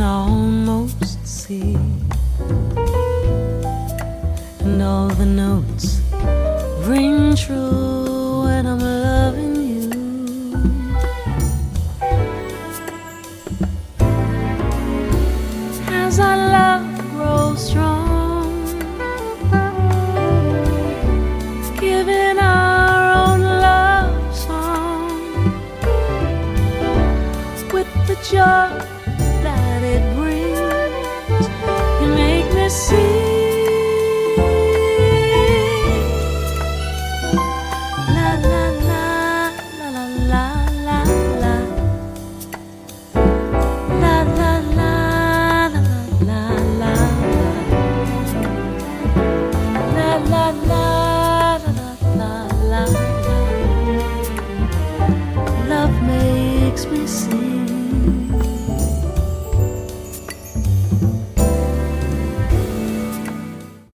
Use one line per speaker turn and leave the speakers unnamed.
almost see, and all the notes ring true when I'm loving you. As our love grows strong, giving our own love song with the joy that it brings, you make me see